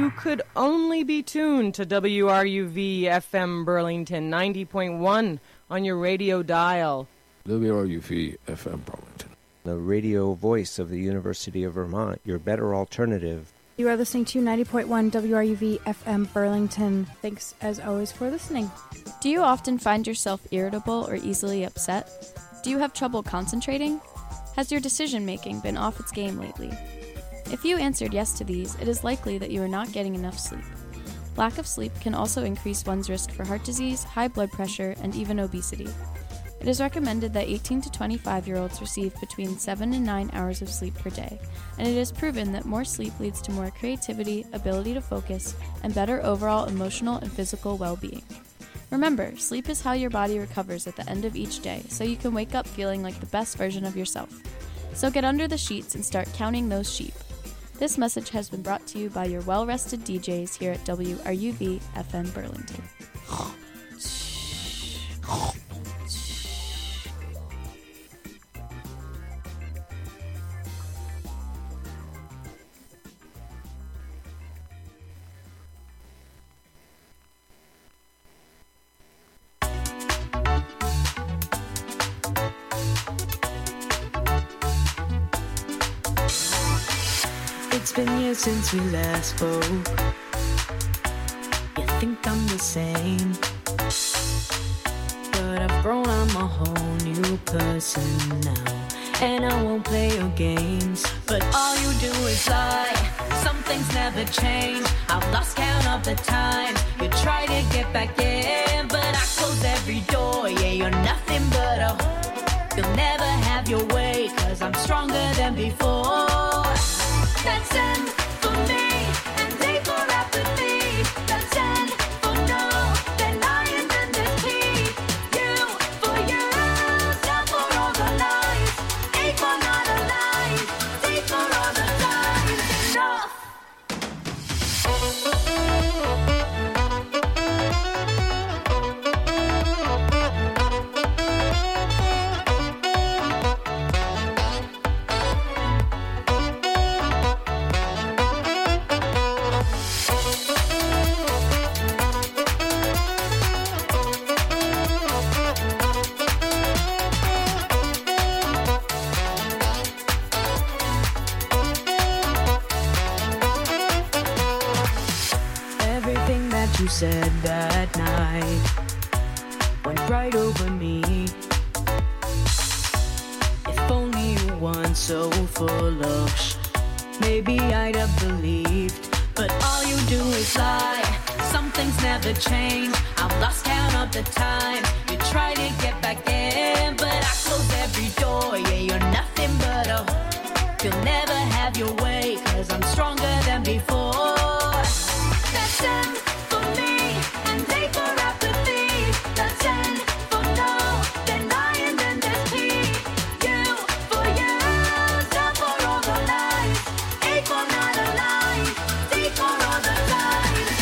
you could only be tuned to WRUV FM Burlington 90.1 on your radio dial. WRUV FM Burlington, the radio voice of the University of Vermont, your better alternative. You are listening to 90.1 WRUV FM Burlington. Thanks, as always, for listening. Do you often find yourself irritable or easily upset? Do you have trouble concentrating? Has your decision-making been off its game lately? If you answered yes to these, it is likely that you are not getting enough sleep. Lack of sleep can also increase one's risk for heart disease, high blood pressure, and even obesity. It is recommended that 18 to 25-year-olds receive between 7 and 9 hours of sleep per day, and it is proven that more sleep leads to more creativity, ability to focus, and better overall emotional and physical well-being. Remember, sleep is how your body recovers at the end of each day, so you can wake up feeling like the best version of yourself. So get under the sheets and start counting those sheep. This message has been brought to you by your well-rested DJs here at WRUV FM Burlington. It's been years since we last spoke. You think I'm the same, but I've grown, I'm a whole new person now. And I won't play your games, but all you do is lie. Some things never change. I've lost count of the time you try to get back in, but I close every door. Yeah, you're nothing but a whore. You'll never have your way, 'cause I'm stronger than before. That's N for me, and they for apathy. That's N for no, they're lying and deceit. U for you, down for all the lies. A for not alive, D for all the lies. Enough. You said that night went right over me. If only you weren't so full of maybe I'd have believed. But all you do is lie. Some things never change. I've lost count of the time you try to get back in, but I close every door. Yeah, you're nothing but a whore. You'll never have your way, 'cause I'm stronger than before. That's N for me, and they for apathy. That's N for no, they're lying and there's P. U for you, down for all the lies. A for not alive, D for all the lies.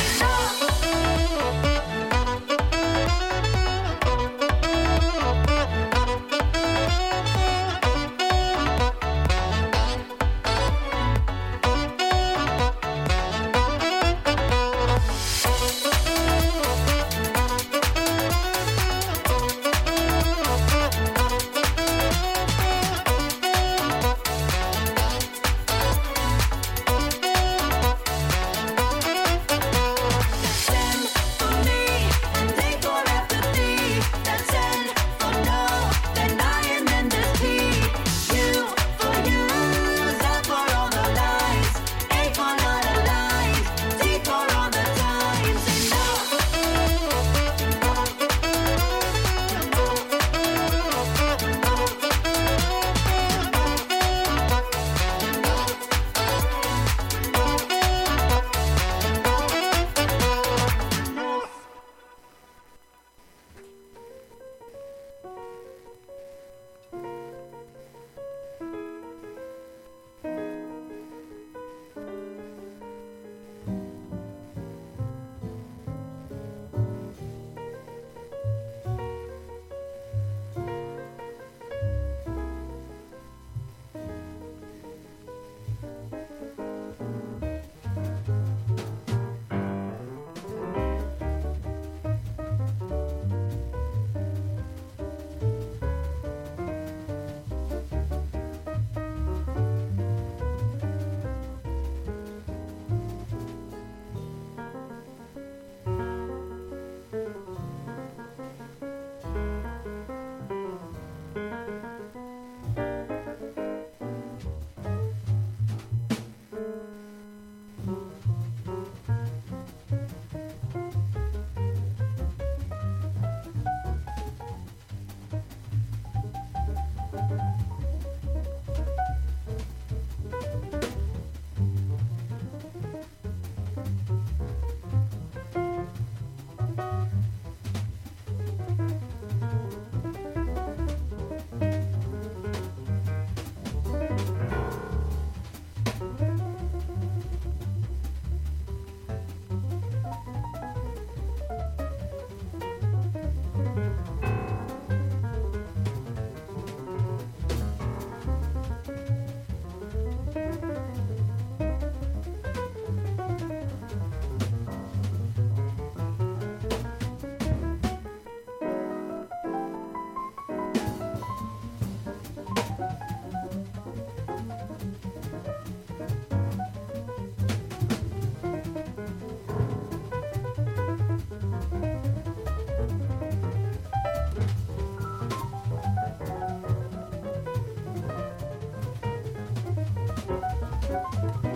Bye.